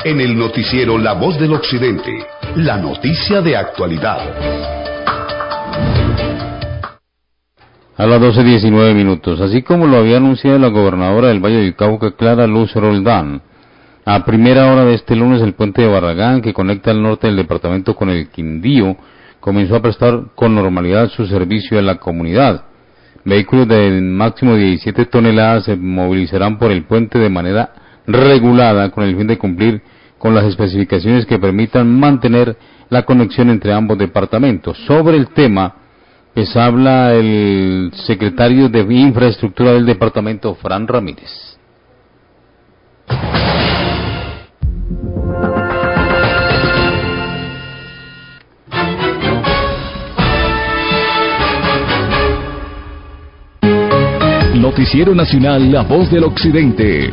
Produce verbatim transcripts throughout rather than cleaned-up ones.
En el noticiero La Voz del Occidente, la noticia de actualidad. A las doce diecinueve minutos, así como lo había anunciado la gobernadora del Valle del Cauca, Clara Luz Roldán, a primera hora de este lunes el puente de Barragán, que conecta el norte del departamento con el Quindío, comenzó a prestar con normalidad su servicio a la comunidad. Vehículos de máximo de diecisiete toneladas se movilizarán por el puente de manera regulada con el fin de cumplir con las especificaciones que permitan mantener la conexión entre ambos departamentos. Sobre el tema, pues habla el secretario de Infraestructura del departamento, Fran Ramírez. Noticiero Nacional La Voz del Occidente.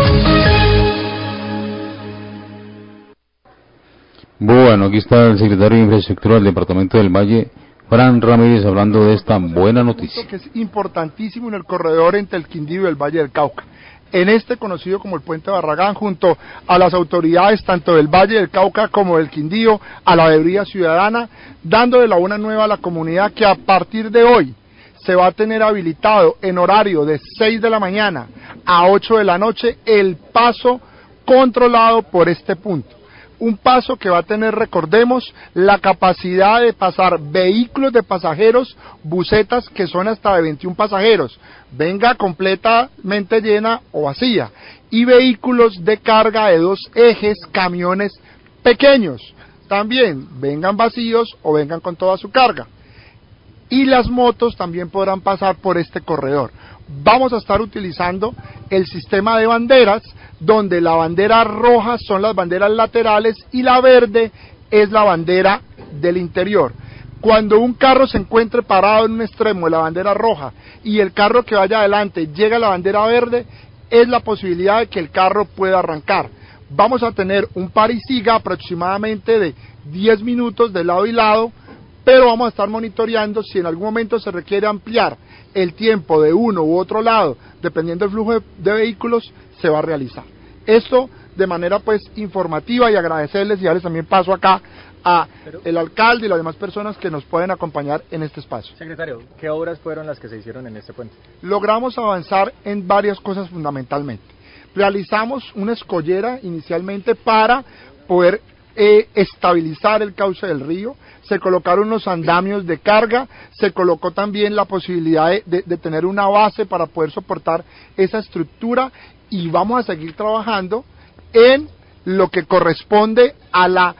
Bueno, aquí está el secretario de Infraestructura del Departamento del Valle, Fran Ramírez, hablando de esta buena noticia. Que es importantísimo en el corredor entre el Quindío y el Valle del Cauca. En este conocido como el Puente Barragán, junto a las autoridades tanto del Valle del Cauca como del Quindío, a la veeduría ciudadana, dándole la buena nueva a la comunidad que a partir de hoy se va a tener habilitado en horario de seis de la mañana a ocho de la noche el paso controlado por este punto. Un paso que va a tener, recordemos, la capacidad de pasar vehículos de pasajeros, busetas que son hasta de veintiún pasajeros, venga completamente llena o vacía, y vehículos de carga de dos ejes, camiones pequeños, también vengan vacíos o vengan con toda su carga. Y las motos también podrán pasar por este corredor. Vamos a estar utilizando el sistema de banderas, donde la bandera roja son las banderas laterales y la verde es la bandera del interior. Cuando un carro se encuentre parado en un extremo de la bandera roja y el carro que vaya adelante llega a la bandera verde, es la posibilidad de que el carro pueda arrancar. Vamos a tener un par y siga aproximadamente de diez minutos de lado y lado, pero vamos a estar monitoreando si en algún momento se requiere ampliar el tiempo de uno u otro lado, dependiendo del flujo de, de vehículos, se va a realizar. Esto de manera pues informativa, y agradecerles y darles también paso acá a Pero, el alcalde y las demás personas que nos pueden acompañar en este espacio. Secretario, ¿qué obras fueron las que se hicieron en este puente? Logramos avanzar en varias cosas fundamentalmente. Realizamos una escollera inicialmente para poder Eh, estabilizar el cauce del río, se colocaron unos andamios de carga, se colocó también la posibilidad de, de, de tener una base para poder soportar esa estructura, y vamos a seguir trabajando en lo que corresponde a la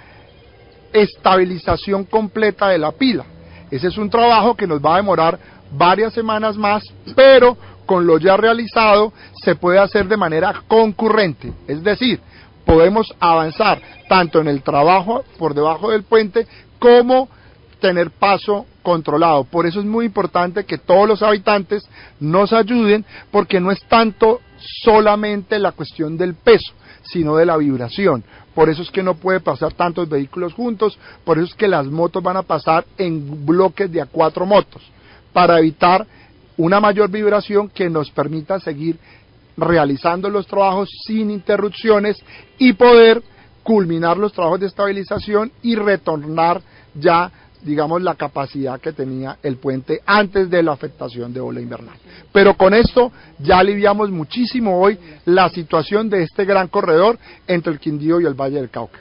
estabilización completa de la pila. Ese es un trabajo que nos va a demorar varias semanas más, pero con lo ya realizado se puede hacer de manera concurrente, es decir, podemos avanzar tanto en el trabajo por debajo del puente como tener paso controlado. Por eso es muy importante que todos los habitantes nos ayuden, porque no es tanto solamente la cuestión del peso, sino de la vibración. Por eso es que no puede pasar tantos vehículos juntos, por eso es que las motos van a pasar en bloques de a cuatro motos, para evitar una mayor vibración que nos permita seguir realizando los trabajos sin interrupciones y poder culminar los trabajos de estabilización y retornar ya, digamos, la capacidad que tenía el puente antes de la afectación de ola invernal. Pero con esto ya aliviamos muchísimo hoy la situación de este gran corredor entre el Quindío y el Valle del Cauca.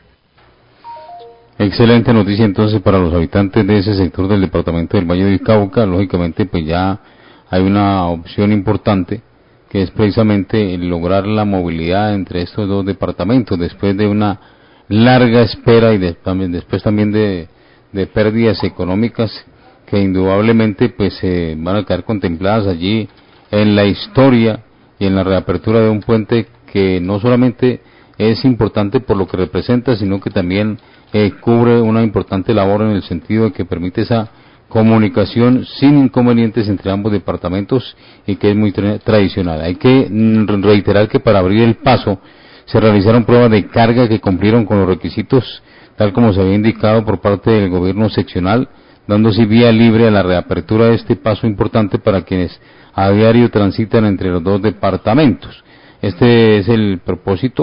Excelente noticia entonces para los habitantes de ese sector del departamento del Valle del Cauca. Lógicamente pues ya hay una opción importante, que es precisamente el lograr la movilidad entre estos dos departamentos después de una larga espera y de, también, después también de, de pérdidas económicas que indudablemente pues eh, van a quedar contempladas allí en la historia y en la reapertura de un puente que no solamente es importante por lo que representa, sino que también eh, cubre una importante labor en el sentido de que permite esa comunicación sin inconvenientes entre ambos departamentos y que es muy tra- tradicional. Hay que mm, reiterar que para abrir el paso se realizaron pruebas de carga que cumplieron con los requisitos tal como se había indicado por parte del gobierno seccional, dando así vía libre a la reapertura de este paso importante para quienes a diario transitan entre los dos departamentos. Este es el propósito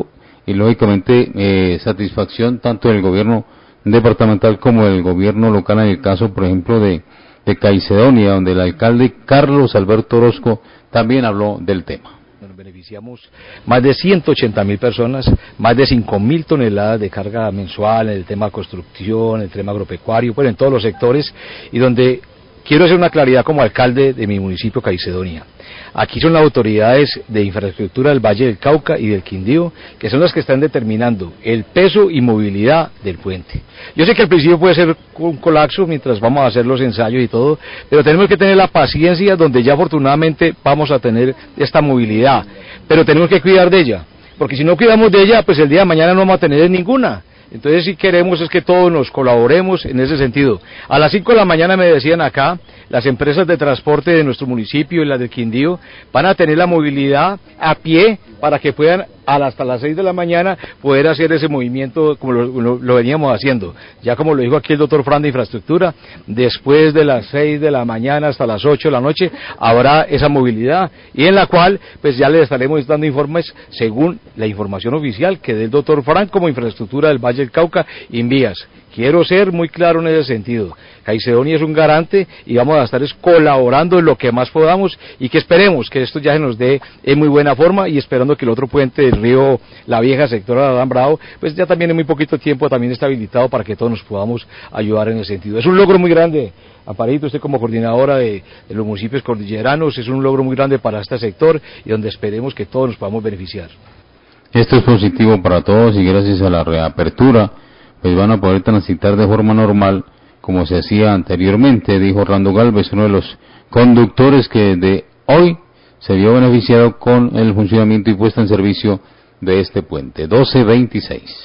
y lógicamente eh, satisfacción tanto del gobierno departamental como del gobierno local en el caso, por ejemplo, de, de Caicedonia, donde el alcalde Carlos Alberto Orozco también habló del tema. Nos beneficiamos más de ciento ochenta mil personas, más de cinco mil toneladas de carga mensual en el tema construcción, en el tema agropecuario, bueno, en todos los sectores, y donde quiero hacer una claridad como alcalde de mi municipio Caicedonia. Aquí son las autoridades de infraestructura del Valle del Cauca y del Quindío, que son las que están determinando el peso y movilidad del puente. Yo sé que al principio puede ser un colapso mientras vamos a hacer los ensayos y todo, pero tenemos que tener la paciencia donde ya afortunadamente vamos a tener esta movilidad, pero tenemos que cuidar de ella, porque si no cuidamos de ella, pues el día de mañana no vamos a tener ninguna. Entonces si queremos es que todos nos colaboremos en ese sentido. A las cinco de la mañana me decían acá, las empresas de transporte de nuestro municipio y las del Quindío van a tener la movilidad a pie para que puedan hasta las seis de la mañana poder hacer ese movimiento como lo, lo, lo veníamos haciendo. Ya como lo dijo aquí el doctor Fran de Infraestructura, después de las seis de la mañana hasta las ocho de la noche habrá esa movilidad y en la cual pues ya les estaremos dando informes según la información oficial que dé el doctor Fran como Infraestructura del Valle del Cauca y Invías. Quiero ser muy claro en ese sentido. Caicedonia es un garante y vamos a estar colaborando en lo que más podamos y que esperemos que esto ya se nos dé en muy buena forma y esperando que el otro puente del río La Vieja, sector de Adán Bravo, pues ya también en muy poquito tiempo también está habilitado para que todos nos podamos ayudar en ese sentido. Es un logro muy grande, Amparito, usted como coordinadora de, de los municipios cordilleranos, es un logro muy grande para este sector y donde esperemos que todos nos podamos beneficiar. Esto es positivo para todos y gracias a la reapertura pues van a poder transitar de forma normal como se hacía anteriormente, dijo Orlando Galvez, uno de los conductores que de hoy se vio beneficiado con el funcionamiento y puesta en servicio de este puente. doce veintiséis.